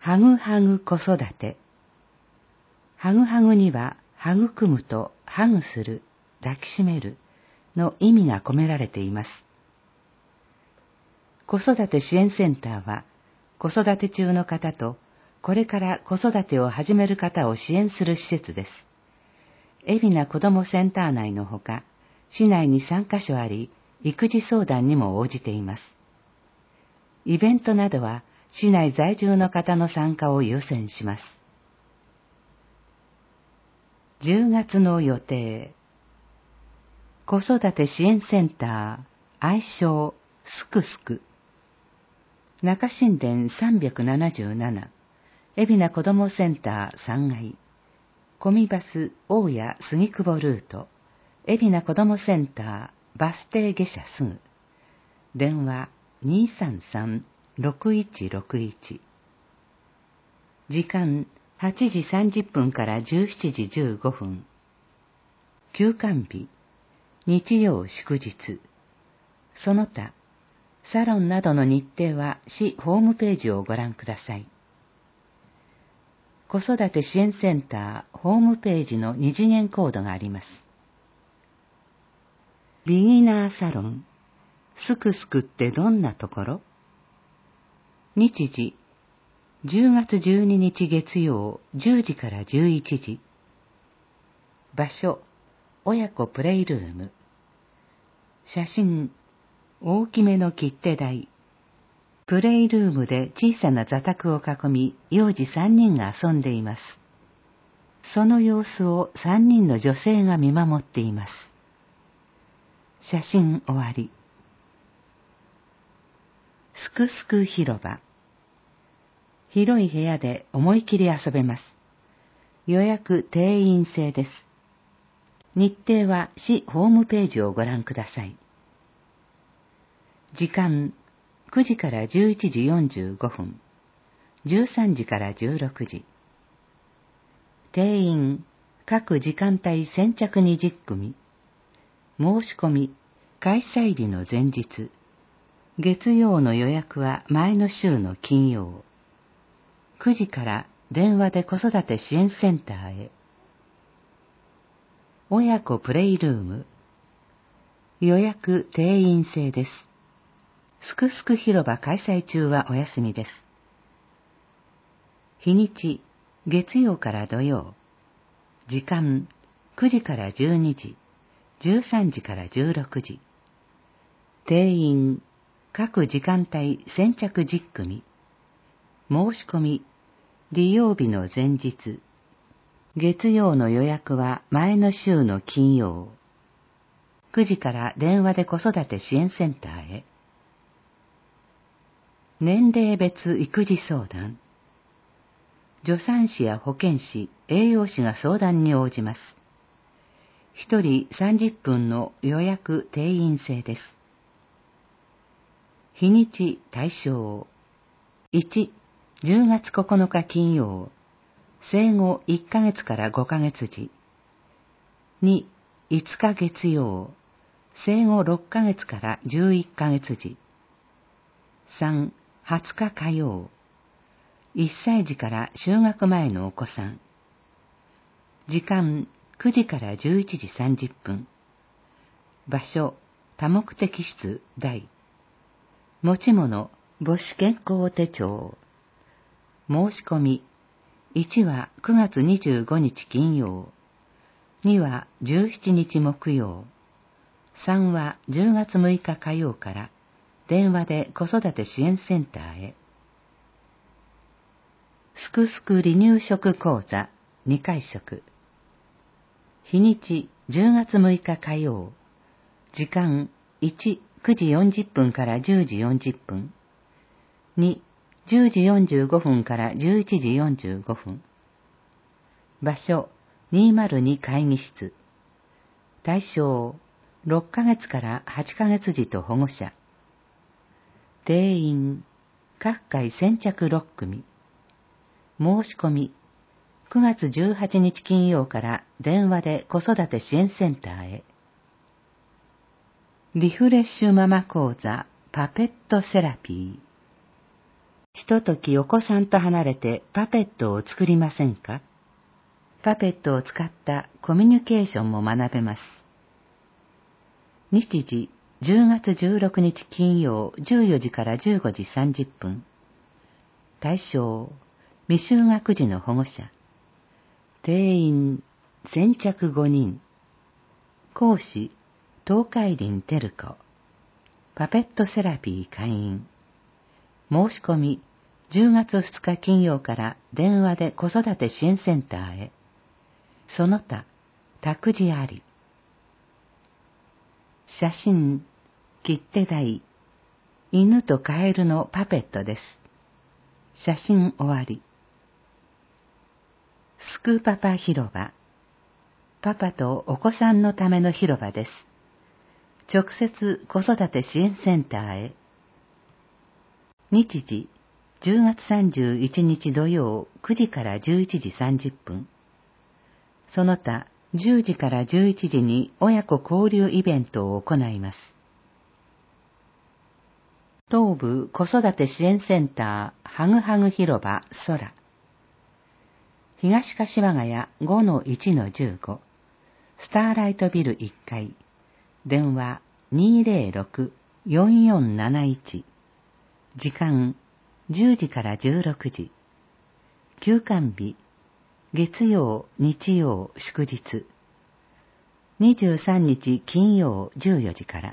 はぐはぐ子育て。はぐはぐには、育むとハグする、抱きしめるの意味が込められています。子育て支援センターは、子育て中の方と、これから子育てを始める方を支援する施設です。海老名子どもセンター内のほか、市内に3カ所あり、育児相談にも応じています。イベントなどは、市内在住の方の参加を優先します。10月の予定。子育て支援センター、愛称、すくすく。中新田377、海老名子どもセンター3階。コミバス大谷杉久保ルート、海老名子どもセンター、バス停下車すぐ。電話233-6161。時間8時30分から17時15分。休館日、日曜祝日。その他、サロンなどの日程は市ホームページをご覧ください。子育て支援センターホームページの2次元コードがあります。ビギナーサロン、すくすくってどんなところ？日時、10月12日月曜10時から11時。場所、親子プレイルーム。写真、大きめの切手台。プレイルームで小さな座卓を囲み、幼児3人が遊んでいます。その様子を3人の女性が見守っています。写真終わり。すくすく広場。広い部屋で思い切り遊べます。予約定員制です。日程は市ホームページをご覧ください。時間、9時から11時45分、13時から16時。定員、各時間帯先着20組。申し込み、開催日の前日。月曜の予約は前の週の金曜。9時から電話で子育て支援センターへ。親子プレイルーム。予約定員制です。すくすく広場開催中はお休みです。日にち、月曜から土曜。時間、9時から12時、13時から16時。定員、各時間帯先着10組。申し込み、利用日の前日。月曜の予約は前の週の金曜。9時から電話で子育て支援センターへ。年齢別育児相談。助産師や保健師、栄養士が相談に応じます。1人30分の予約定員制です。日にち対象。1、10月9日金曜。生後1ヶ月から5ヶ月時。2、5日月曜。生後6ヶ月から11ヶ月時。3、20日火曜。1歳児から就学前のお子さん。時間9時から11時30分。場所、多目的室大。持ち物、母子健康手帳。申し込み。1は9月25日金曜。2は17日木曜。3は10月6日火曜から電話で子育て支援センターへ。すくすく離乳食講座2回食。日にち10月6日火曜。時間1、9時40分から10時40分。2、10時45分から11時45分。場所202会議室。対象6ヶ月から8ヶ月児と保護者。定員各回先着6組。申し込み9月18日金曜から電話で子育て支援センターへ。リフレッシュママ講座パペットセラピー。 ひとときお子さんと離れてパペットを作りませんか？パペットを使ったコミュニケーションも学べます。日時10月16日金曜14時から15時30分。対象、未就学児の保護者。定員、先着5人。講師、東海林照子。パペットセラピー会員。申し込み、10月2日金曜から電話で子育て支援センターへ。その他、託児あり。写真、切手台、犬とカエルのパペットです。写真終わり。すくパパ広場。パパとお子さんのための広場です。直接子育て支援センターへ。日時、10月31日土曜9時から11時30分。その他、10時から11時に親子交流イベントを行います。東部子育て支援センターハグハグ広場空。東柏ヶ谷 5-1-15 スターライトビル1階。電話206-4471。時間10時から16時。休館日、月曜、日曜、祝日。23日金曜14時から。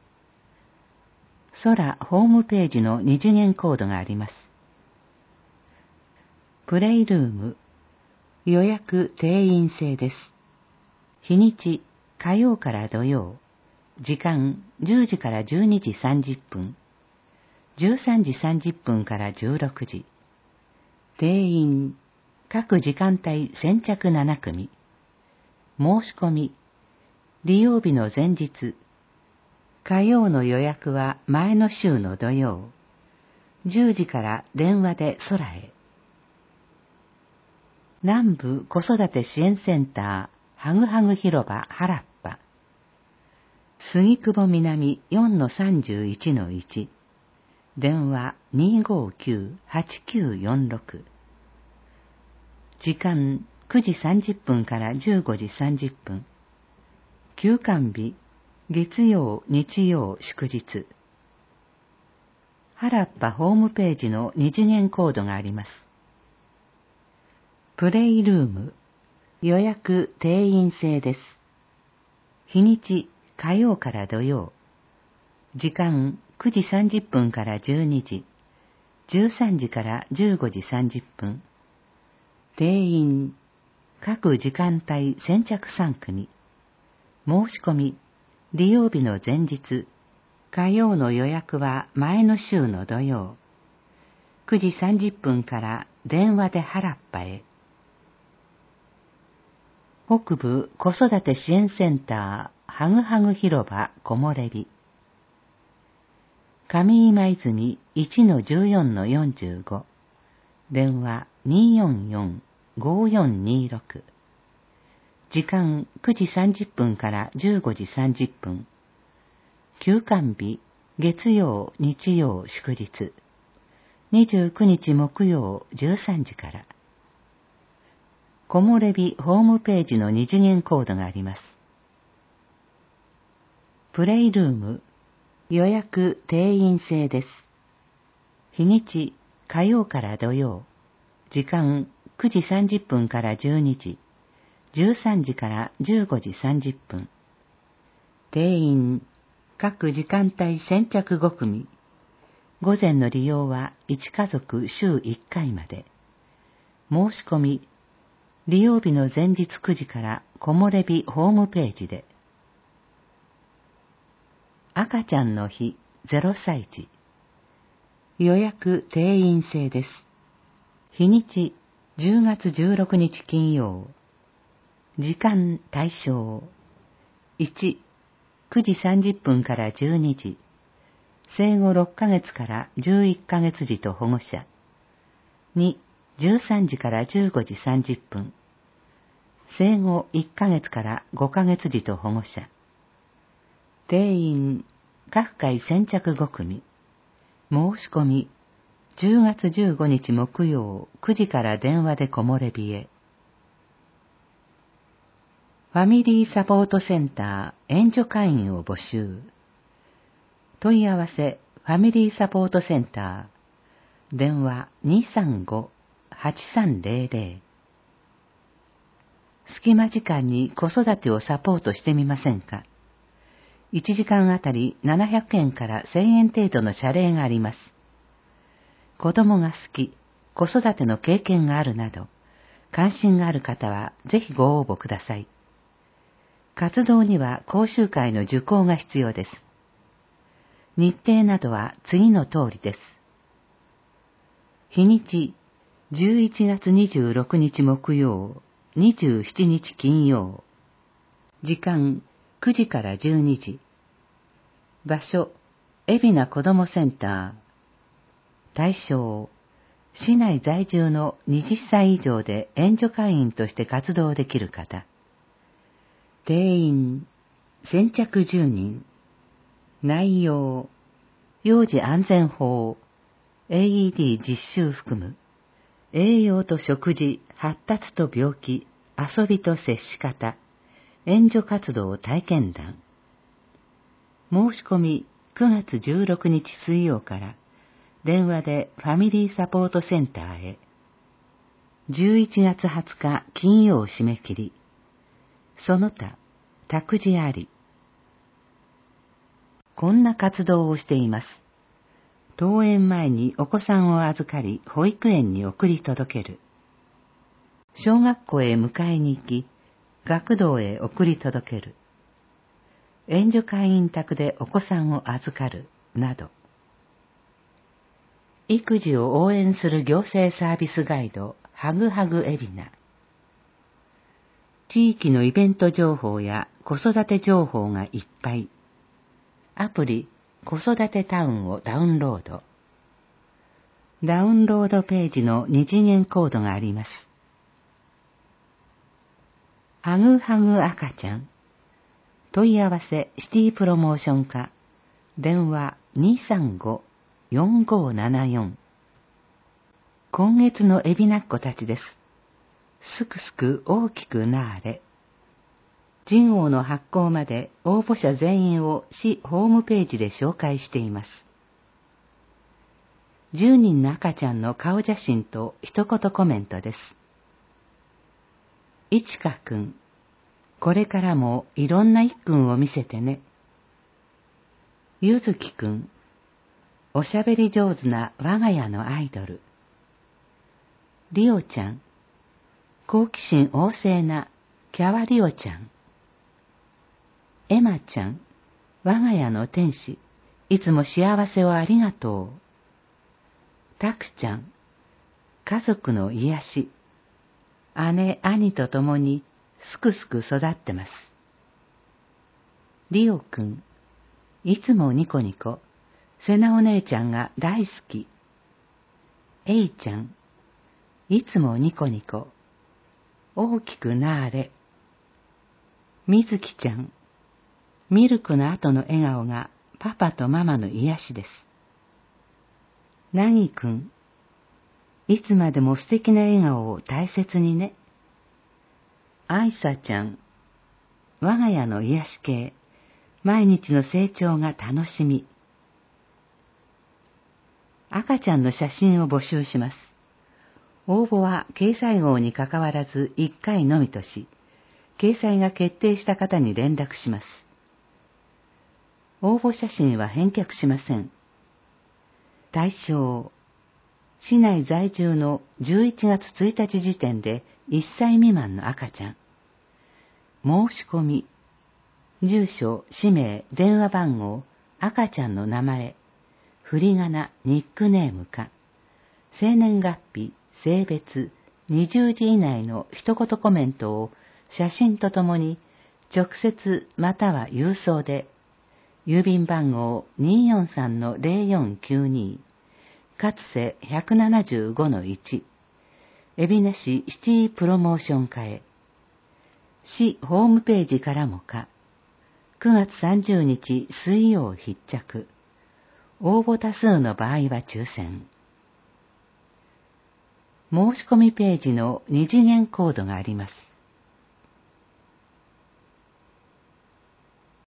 空ホームページの2次元コードがあります。プレイルーム、予約定員制です。日にち、火曜から土曜。時間10時から12時30分。13時30分から16時。定員、各時間帯先着7組。申し込み、利用日の前日。火曜の予約は前の週の土曜。10時から電話で空へ。南部子育て支援センターハグハグ広場原っぱ。杉久保南 4-31-1。電話259-8946。時間9時30分から15時30分。休館日、月曜、日曜、祝日。原っぱホームページの2次元コードがあります。プレイルーム、予約定員制です。日にち、火曜から土曜。時間9時30分から12時。13時から15時30分。定員、各時間帯先着3組。申し込み、利用日の前日。火曜の予約は前の週の土曜。9時30分から電話で原っぱへ。北部子育て支援センターハグハグ広場木漏れ日。上今泉 1-14-45。電話244-5426。時間9時30分から15時30分。休館日、月曜、日曜、祝日。29日木曜13時から。木漏れ日ホームページの2次元コードがあります。プレイルーム、予約定員制です。日にち、火曜から土曜。時間9時30分から12時。13時から15時30分。定員、各時間帯先着5組。午前の利用は1家族週1回まで。申し込み、利用日の前日9時から木漏れ日ホームページで。赤ちゃんの日0歳児。予約定員制です。日にち10月16日金曜。時間対象。1、9時30分から12時。生後6ヶ月から11ヶ月児と保護者。2、13時から15時30分。生後1ヶ月から5ヶ月児と保護者。定員、各回先着5組。申し込み、 10月15日木曜9時から電話で木漏れ日へ。ファミリーサポートセンター援助会員を募集。問い合わせファミリーサポートセンター電話 235-8300。 隙間時間に子育てをサポートしてみませんか。1時間あたり700円から1000円程度の謝礼があります。子供が好き、子育ての経験があるなど、関心がある方はぜひご応募ください。活動には講習会の受講が必要です。日程などは次の通りです。日にち、11月26日木曜、27日金曜。時間、9時から12時。場所、海老名子どもセンター。対象、市内在住の20歳以上で援助会員として活動できる方。定員、先着10人。内容、幼児安全法、AED 実習含む、栄養と食事、発達と病気、遊びと接し方、援助活動体験談。申し込み9月16日水曜から電話でファミリーサポートセンターへ。11月20日金曜締め切り。その他、託児あり。こんな活動をしています。登園前にお子さんを預かり、保育園に送り届ける。小学校へ迎えに行き、学童へ送り届ける。援助会員宅でお子さんを預かる、など。育児を応援する行政サービスガイド、ハグハグ海老名。地域のイベント情報や子育て情報がいっぱい。アプリ、子育てタウンをダウンロード。ダウンロードページの2次元コードがあります。ハグハグ赤ちゃん。問い合わせシティプロモーション課。電話 235-4574。今月の海老名っ子たちです。すくすく大きくなーれ。人号の発行まで応募者全員を市ホームページで紹介しています。10人の赤ちゃんの顔写真と一言コメントです。いちかくん、これからもいろんないっくんを見せてね。ゆずきくん、おしゃべり上手な我が家のアイドル。りおちゃん、好奇心旺盛なキャワリオちゃん。エマちゃん、我が家の天使、いつも幸せをありがとう。たくちゃん、家族の癒し。姉、兄と共にすくすく育ってます。リオくん、いつもニコニコ、セナお姉ちゃんが大好き。エイちゃん、いつもニコニコ、大きくなーれ。みずきちゃん、ミルクの後の笑顔がパパとママの癒しです。なぎくん、いつまでも素敵な笑顔を大切にね。あいさちゃん、我が家の癒し系、毎日の成長が楽しみ。赤ちゃんの写真を募集します。応募は掲載号にかかわらず1回のみとし、掲載が決定した方に連絡します。応募写真は返却しません。対象、市内在住の11月1日時点で1歳未満の赤ちゃん。申し込み、住所、氏名、電話番号、赤ちゃんの名前、振り仮名、ニックネームか、生年月日、性別、20字以内の一言コメントを写真とともに直接または郵送で、郵便番号 243-0492、かつせ 175-1、海老名市シティプロモーション課へ。市ホームページからもか、9月30日水曜必着。応募多数の場合は抽選。 申し込みページの二次元コードがあります。